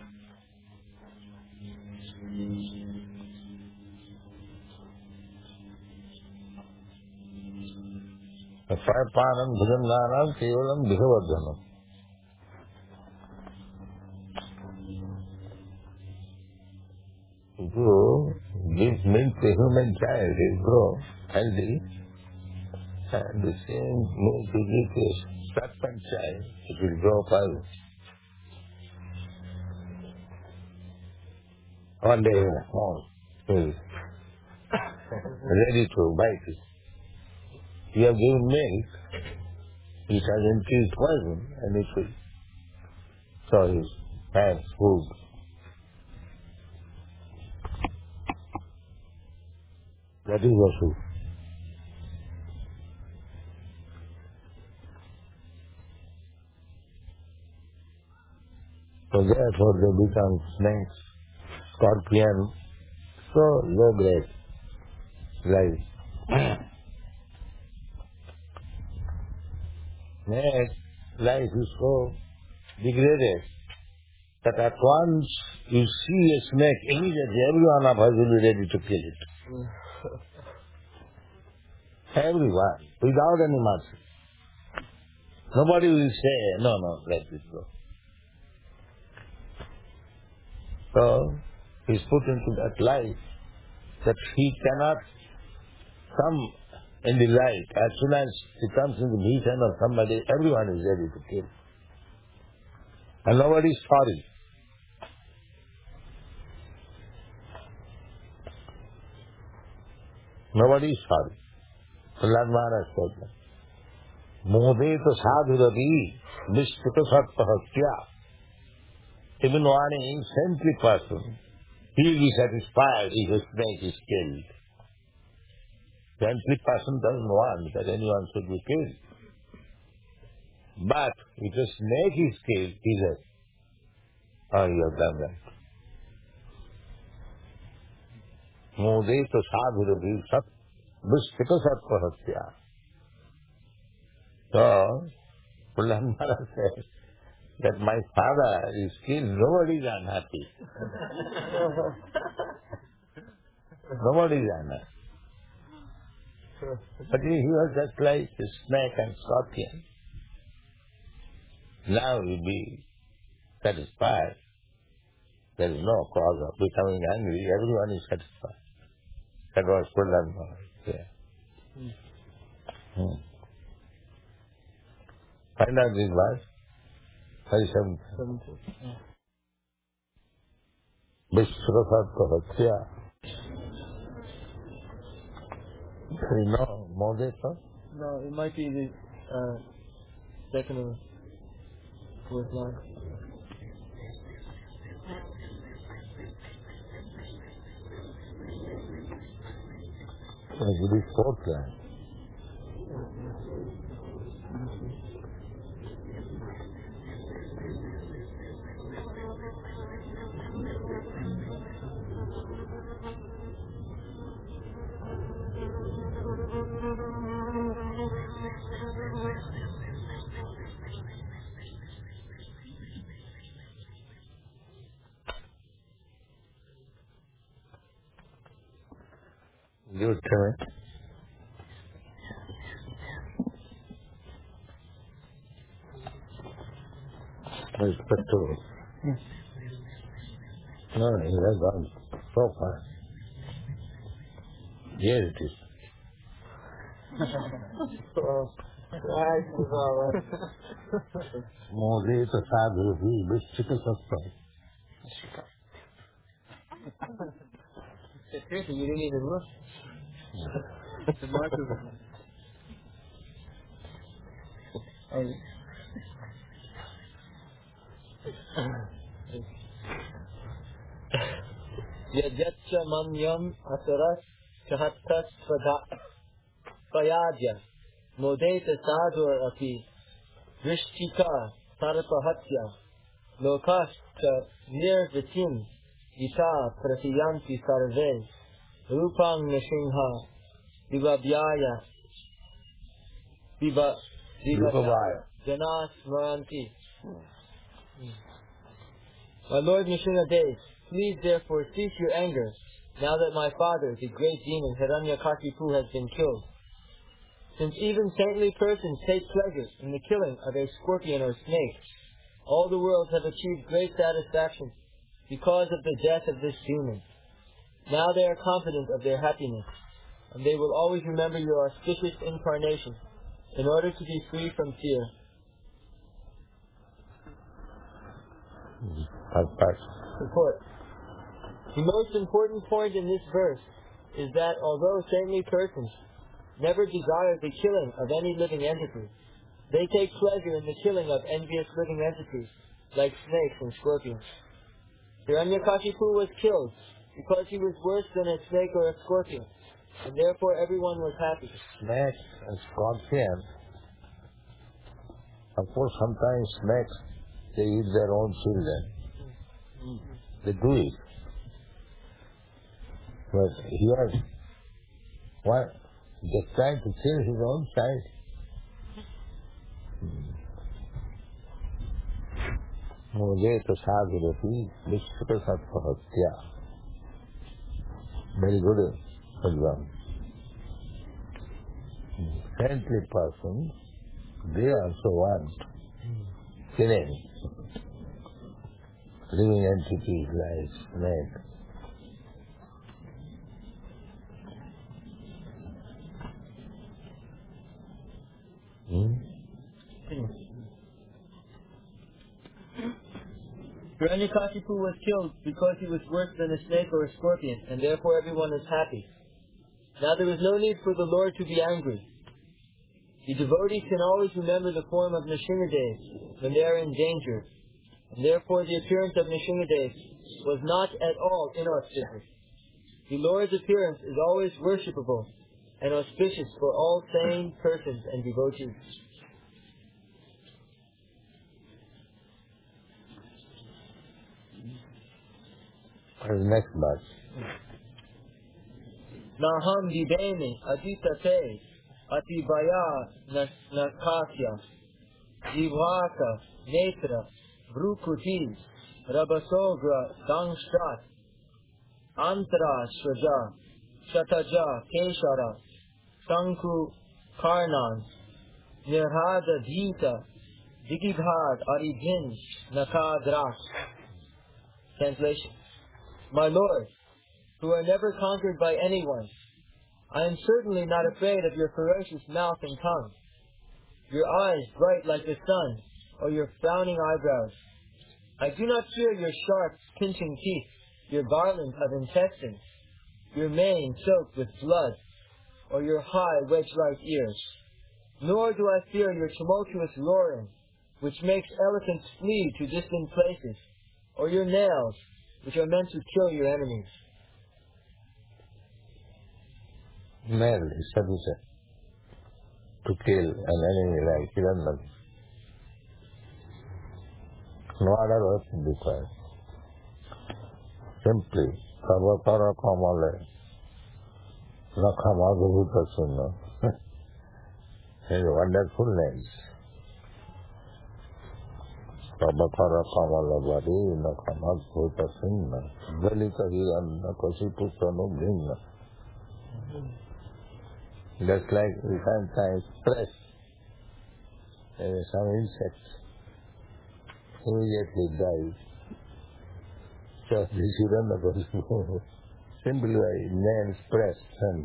Prappanam bhujanganam kevalam bhagavadhanam. If you give milk to a human child, he will grow healthy. And the same milk you give to a serpent child, it will grow poison. One day, he will ready to bite it. You have given milk, it has increased poison, and it will. So his hands, food. That is the truth. So therefore they become snakes, scorpion, so low grade life. Next, life is so degraded that at once you see a snake, immediately everyone of us will be ready to kill it. Everyone, without any mercy. Nobody will say, no, let it go. So, he is put into that life that he cannot, some in the light. As soon as it comes in the vision of somebody, everyone is ready to kill. And nobody is sorry. Nobody is sorry. Prahlad Maharaj said that. Modeta sadhuravi vishpita sattvahatya. Even one saintly person, he will be satisfied if his snake is killed. Saintly person doesn't want that anyone should be killed. But if a snake is killed, he says, oh, you have done that. Modeta sadhuravi vishpita sattvahatya. So, Prahlad Maharaj said that my father is killed, nobody is unhappy. Nobody is unhappy. But he was just like a snake and scorpion. Now he will be satisfied. There is no cause of becoming angry. Everyone is satisfied. That was Prahlad Maharaj. Find out this verse. 37. Vishprasatvahatya. No, Modeta? No, it might be the second or fourth line. It will be fourth line. Give it to me. Where's Petru? No, he has gone so far. Here it is. Modeta sadhuravi vishpita sattvahatya. Seriously, you didn't even look. The marker. Yajatcha mamyam asaras chahattas svayadya modeta sadhur api vrishtika sarpahatya lokascha nirvitim ita pratiyanti sarve rupang nishingha vivabhyaya vivabhyaya janas maranti. My Lord Nrsimhadev, please therefore cease your anger, now that my father, the great demon Hiranyakashipu, has been killed. Since even saintly persons take pleasure in the killing of a scorpion or snake, all the worlds have achieved great satisfaction because of the death of this demon. Now they are confident of their happiness, and they will always remember your auspicious incarnation, in order to be free from fear. Report. The most important point in this verse is that although saintly persons never desire the killing of any living entity, they take pleasure in the killing of envious living entities, like snakes and scorpions. Hiranyakashipu was killed because he was worse than a snake or a scorpion, and therefore everyone was happy. Snakes and scorpions, of course sometimes snakes, they eat their own children. They do it. But here, what? Just trying to kill his own child. Modeta sadhuravi vishpita sattvahatya. Very good example. Saintly persons, they also want killing living entities like snakes. Hiranyakashipu was killed because he was worse than a snake or a scorpion, and therefore everyone is happy. Now there is no need for the Lord to be angry. The devotees can always remember the form of Nrsimhadev when they are in danger, and therefore the appearance of Nrsimhadev was not at all inauspicious. The Lord's appearance is always worshipable and auspicious for all sane persons and devotees. Next verse. Naham vivene aditate atibaya nakasya jivaka netra vrukuti rabasogra dangshtat antara shraja shataja keshara sanku karnan nirhada dhita digibhad aridhin nakadras. Translation. My Lord, who are never conquered by anyone, I am certainly not afraid of your ferocious mouth and tongue, your eyes bright like the sun, or your frowning eyebrows. I do not fear your sharp, pinching teeth, your garland of intestines, your mane soaked with blood, or your high wedge-like ears. Nor do I fear your tumultuous roaring, which makes elephants flee to distant places, or your nails, which are meant to kill your enemies. Nail is sufficient to kill an enemy like Hiranyakshipu. No other weapon required. Simply, Kavatara Kamale, Nakhamagabhutasuna. His wonderful names. Kavatara Kamala Bari, Nakhamagabhutasuna. Dalita Hiranyakashipu Sanubhinna. Just like we sometimes press some insects, immediately die. So this Hiranyakashipu, simply by nails pressed and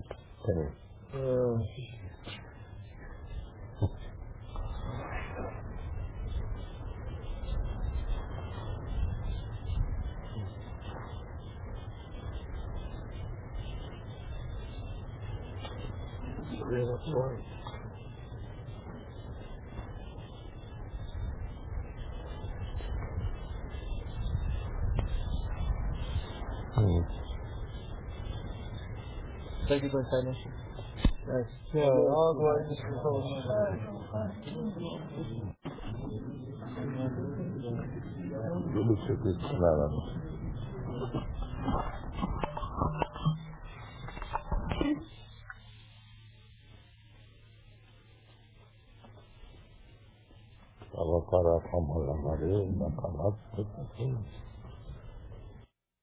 Thank you for the kindness. Nice. Yeah, all glory to Kavatara Kamala Bari, Nakhamagabhutasuna.